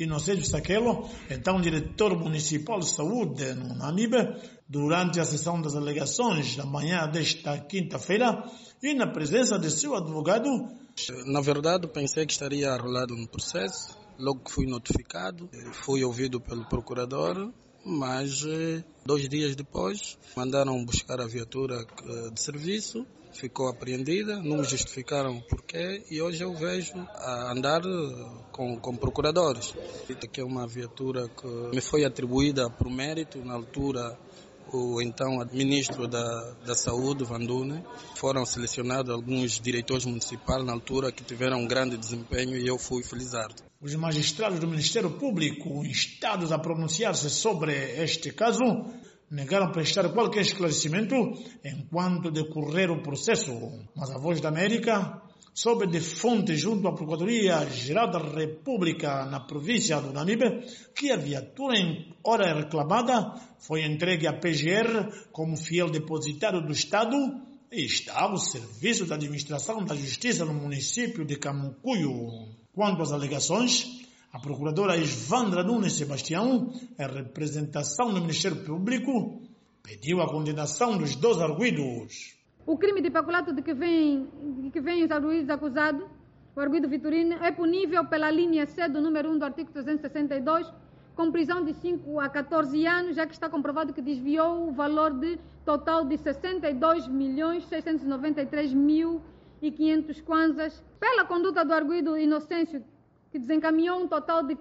Inocêncio Saquelo, então diretor municipal de saúde no Namibe, durante a sessão das alegações da manhã desta quinta-feira e na presença de seu advogado. Na verdade, pensei que estaria arrolado no processo. Logo que fui notificado, fui ouvido pelo procurador, mas 2 dias depois mandaram buscar a viatura de serviço, ficou apreendida, não me justificaram o porquê e hoje eu vejo a andar com procuradores. Que é uma viatura que me foi atribuída por mérito na altura. O então ministro da Saúde, Vandune, foram selecionados alguns diretores municipais na altura que tiveram um grande desempenho e eu fui felizardo. Os magistrados do Ministério Público, instados a pronunciar-se sobre este caso, negaram prestar qualquer esclarecimento enquanto decorrer o processo. Mas a Voz da América soube de fonte junto à Procuradoria-Geral da República na província do Namibe que a viatura em hora reclamada foi entregue à PGR como fiel depositário do Estado e está ao serviço da administração da Justiça no município de Camucuyo. Quanto às alegações, a procuradora Isvandra Nunes Sebastião, em representação do Ministério Público, pediu a condenação dos 2 arguidos. O crime de peculato de que vem os arguidos acusados, o arguido Vitorino, é punível pela linha C do número 1 do artigo 362, com prisão de 5 a 14 anos, já que está comprovado que desviou o valor total de 62.693.500 kwanzas. Pela conduta do arguido Inocêncio, que desencaminhou um total de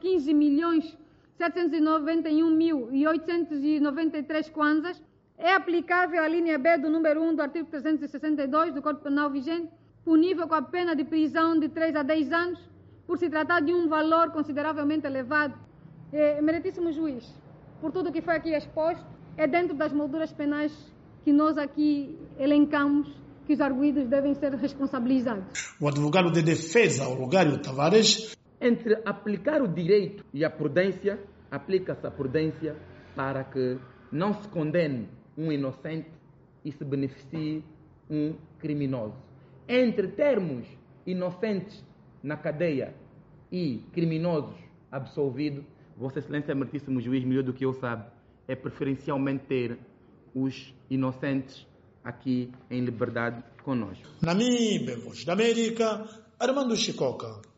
15.791.893 kwanzas, é aplicável a linha B do número 1 do artigo 362 do Código Penal vigente, punível com a pena de prisão de 3 a 10 anos, por se tratar de um valor consideravelmente elevado. Meritíssimo juiz, por tudo o que foi aqui exposto, é dentro das molduras penais que nós aqui elencamos que os arguidos devem ser responsabilizados. O advogado de defesa, Olugário Tavares. Entre aplicar o direito e a prudência, aplica-se a prudência para que não se condene um inocente e se beneficie um criminoso. Entre termos inocentes na cadeia e criminosos absolvidos, Vossa Excelência, meritíssimo juiz, melhor do que eu sabe, é preferencialmente ter os inocentes aqui em liberdade conosco. Namibe, Voz da América, Armando Chicoca.